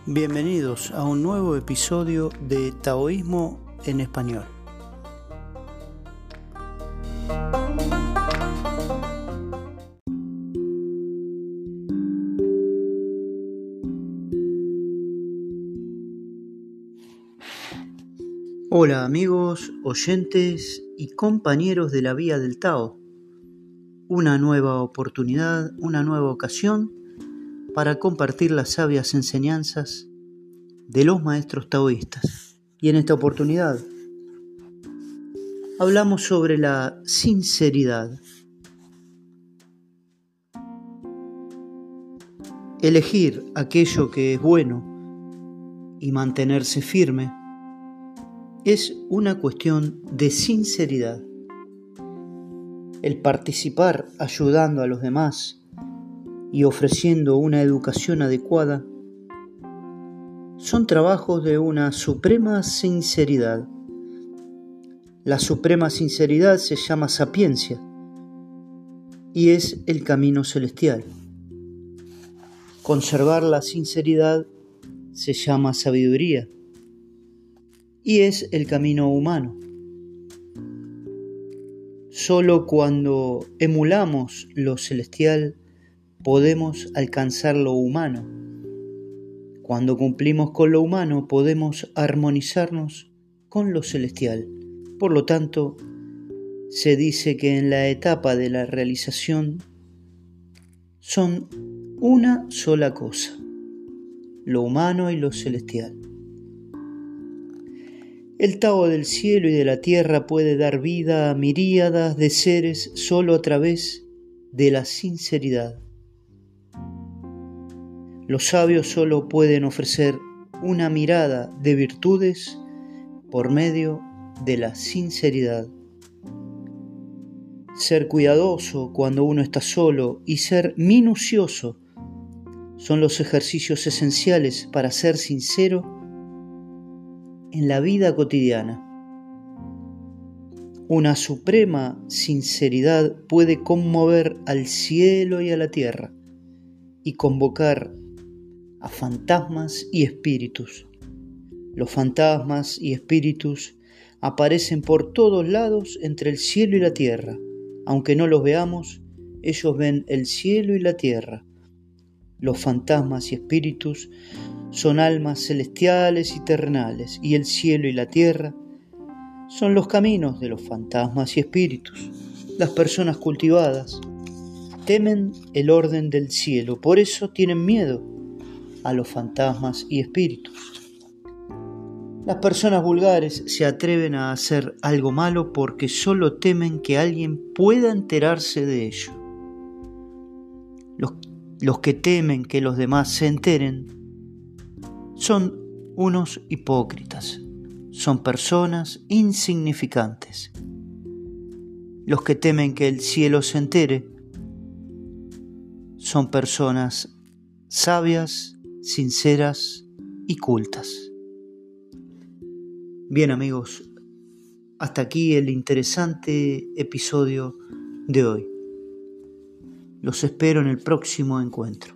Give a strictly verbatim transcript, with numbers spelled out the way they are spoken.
Bienvenidos a un nuevo episodio de Taoísmo en Español. Hola amigos, oyentes y compañeros de la Vía del Tao. Una nueva oportunidad, una nueva ocasión para compartir las sabias enseñanzas de los maestros taoístas. Y en esta oportunidad hablamos sobre la sinceridad. Elegir aquello que es bueno y mantenerse firme es una cuestión de sinceridad. El participar ayudando a los demás y ofreciendo una educación adecuada son trabajos de una suprema sinceridad. La suprema sinceridad se llama sapiencia y es el camino celestial. Conservar la sinceridad se llama sabiduría y es el camino humano. Solo cuando emulamos lo celestial podemos alcanzar lo humano. Cuando cumplimos con lo humano podemos armonizarnos con lo celestial. Por lo tanto, se dice que en la etapa de la realización son una sola cosa, lo humano y lo celestial. El Tao del cielo y de la tierra puede dar vida a miríadas de seres solo a través de la sinceridad. Los sabios solo pueden ofrecer una mirada de virtudes por medio de la sinceridad. Ser cuidadoso cuando uno está solo y ser minucioso son los ejercicios esenciales para ser sincero en la vida cotidiana. Una suprema sinceridad puede conmover al cielo y a la tierra y convocar a fantasmas y espíritus. Los fantasmas y espíritus aparecen por todos lados entre el cielo y la tierra. Aunque no los veamos, ellos ven el cielo y la tierra. Los fantasmas y espíritus son almas celestiales y terrenales, y el cielo y la tierra son los caminos de los fantasmas y espíritus. Las personas cultivadas temen el orden del cielo, por eso tienen miedo a los fantasmas y espíritus. Las personas vulgares se atreven a hacer algo malo porque solo temen que alguien pueda enterarse de ello. Los, los que temen que los demás se enteren son unos hipócritas, son personas insignificantes. Los que temen que el cielo se entere son personas sabias, sinceras y cultas. Bien amigos, hasta aquí el interesante episodio de hoy. Los espero en el próximo encuentro.